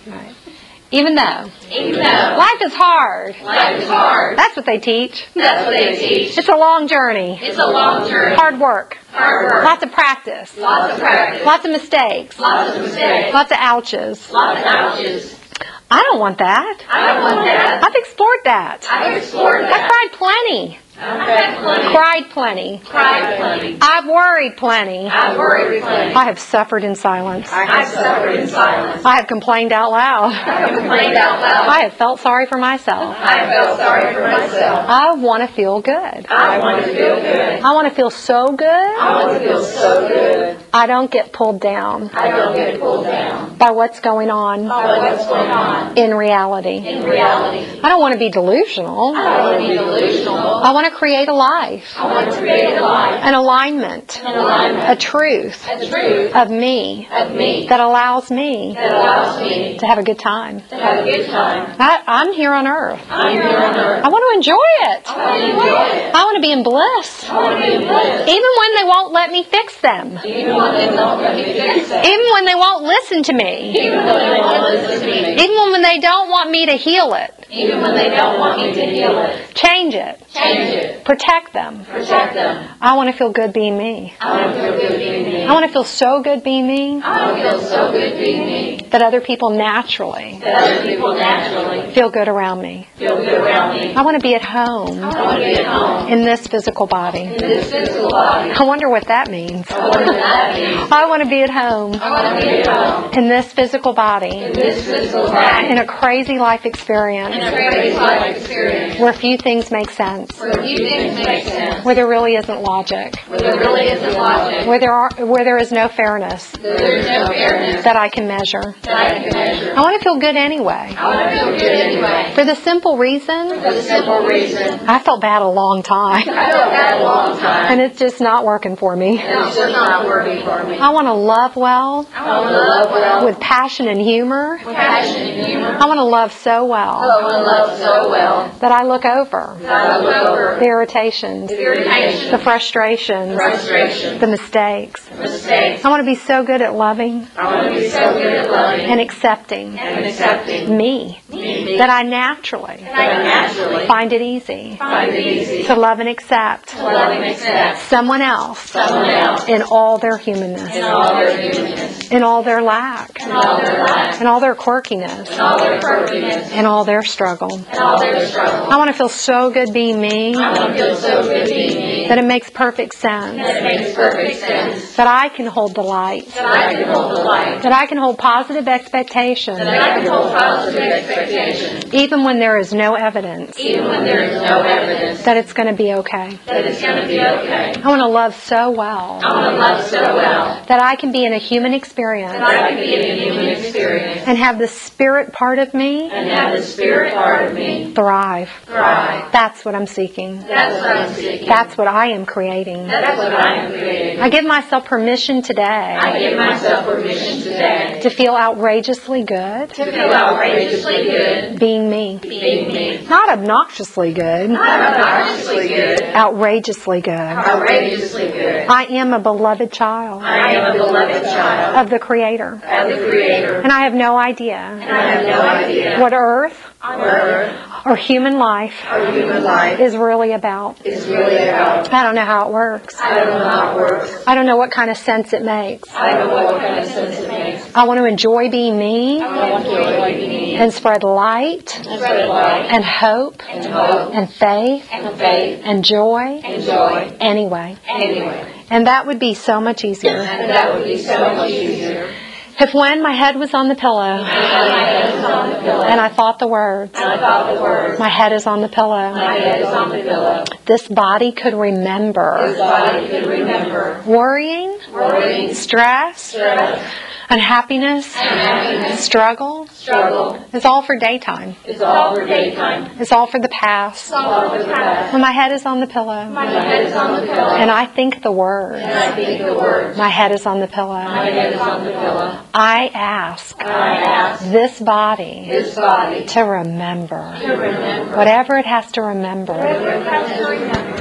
Right. Even though Even though life is hard. life is hard. That's what they teach. That's what they teach. It's a long journey. It's a long journey. Hard work. Hard work. Lots of practice. Lots of practice. Lots of mistakes. Lots of mistakes. Lots of ouches. Lots of ouches. I don't want that. I don't want that. I've explored that. I've explored I've that. cried plenty. I've had plenty. Cried plenty. Cried plenty. I've worried plenty. I've worried plenty. I have suffered in silence. I've suffered in silence. I have complained out loud. I've complained out loud. I have felt sorry for myself. I felt sorry for myself. I want to feel good. I want to feel good. I want to feel so good. I want to feel so good. I don't get pulled down I don't get pulled down by what's going on by what's going on in reality. in reality. I don't want to be delusional. I don't want to be delusional. I want to create a life, I want to create a life, an alignment, an alignment, a truth a truth of me of me that allows me that allows me to have a good time. to have a good time. I'm here on earth. I'm here on earth. I want to enjoy it. I want to enjoy it. I want to be in bliss. I want to be in bliss. Even when they won't let me fix them. Even when they don't let me fix it. Even when they won't listen to me. Even when they won't listen to me. Even when they don't want me to heal it. Even when they don't want me to heal it. Change it. Change it. Protect them. Protect them. I want to feel good being me. I want to feel good being me. I want to feel so good being me I want to feel so good being me that other people naturally that other people naturally feel good around me. feel good around me. I want to be at home I want to be at home in this physical body. in this physical body. I wonder what that means. I wonder what that means. I want to be at home I want to be at home in this physical body in this physical body. in a crazy life In a experience crazy life experience where few things make sense, where few things make sense, where there really isn't logic, where there really isn't logic, where there is no fairness there's no fairness that I can measure. that I can measure. I want to feel good anyway. I want to feel good anyway. For the simple reason, For the simple reason, I felt bad a long time, I felt that a long time. and it's just not working for me. It's just not working for me. I want to love well, I want to love well, with passion and humor. with passion and humor. I want to love so well I want to love so well that I look over that I look over the irritations, the irritation, the frustrations, frustration, the mistakes. mistakes. I want to be so good at loving I want to be so good at loving and accepting and accepting me me that I naturally that I naturally find it easy find it easy to love and accept to love and accept someone else someone else in all their humanness, in all their humanness, in all their lack, in all their life, in all their quirkiness, in all their quirkiness, in all their struggle. in all their struggle. I want to feel so good being me I want to feel so good being me that it makes perfect sense, that it makes perfect sense that I can hold the light, that I can hold the light, that I can hold positive expectations, that I can hold positive expectations, even when there is no evidence even when there is no evidence that it's going to be okay. that it's going to be okay. I want to love so well I want to love so well that I can be in a human experience that I can be in a human experience and have the spirit part of me and have the spirit part of me thrive. thrive. That's what I'm seeking. That's what I'm seeking. That's what I am creating. That's what I am creating. I give myself permission today I give myself permission today to feel outrageously good to feel outrageously good being me. being me. Not obnoxiously good, Not obnoxiously good, outrageously good. outrageously good. I am a beloved child I am a beloved child of the Creator, of the Creator, and I have no idea and I have no idea what earth what earth or human life or human life is really about. is really about. I don't know how it works. I don't know how it works. I don't know what kind of sense it makes. I don't know what kind of sense it makes. I want to enjoy being me I want to enjoy being me and spread light and spread light and hope and hope and faith and faith and joy and joy anyway. anyway. And that would be so much easier And that would be so much easier. if when my head was on the pillow And my head is on the pillow. and I thought the words, And I thought the words. my head is on the pillow, My head is on the pillow. this body could This remember body could remember worrying, worry, stress, stress, unhappiness, unhappiness, struggle. struggle. It's all for daytime. It's all for daytime. It's all for the past. It's all for the past. When my head is on the pillow My head is on the pillow. and I think the words, And I think the words. my head is on the pillow, My head is on the pillow. I ask I ask this body this body to remember to remember whatever it has to remember whatever it has to remember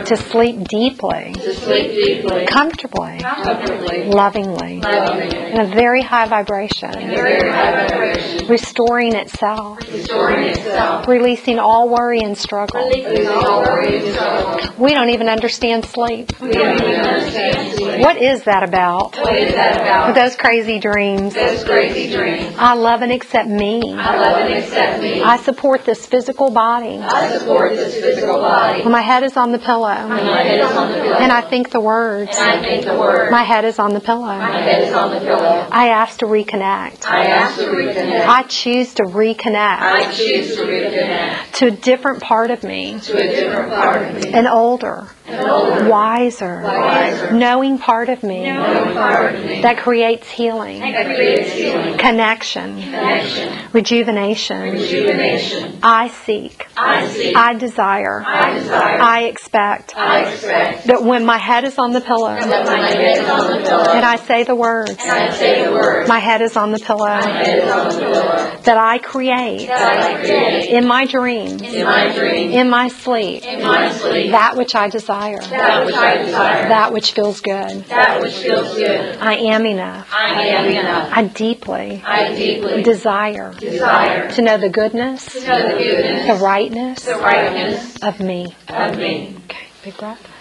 to sleep deeply, to sleep deeply, comfortably, comfortably, lovingly, lovingly, in a very high vibration, very high vibration, restoring itself, restoring itself, releasing all worry and struggle. releasing all worry and struggle. We don't even understand sleep. We don't even understand sleep. What is that about? What is that about? Those crazy dreams. Those crazy dreams. I love and accept me. I love and accept me. I support this physical body. I support this physical body. When my head is on the pillow, My head is on the pillow. and I think the words, And I think the word. my head is on the pillow. My head is on the pillow. I ask to reconnect. I ask to reconnect. I choose to reconnect I choose to reconnect to a different part of me, to a different part of me. an older, wiser, knowing part of me Part of me that creates healing, that creates healing, connection, connection, rejuvenation. rejuvenation. I seek, I seek. I desire, I desire. I expect I expect that when my head is on the pillow that my head is on the pillow. and I say the words, And I say the word. my head is on the pillow, Head is on the pillow. that I create That I create in my dreams, in my dream, in my sleep, in my sleep, that which I desire, that which I desire, that which feels good. that which feels good. I am enough. I am enough. I deeply I deeply desire desire to know the goodness, to know the goodness, the rightness the rightness of me. of me. Okay, big breath.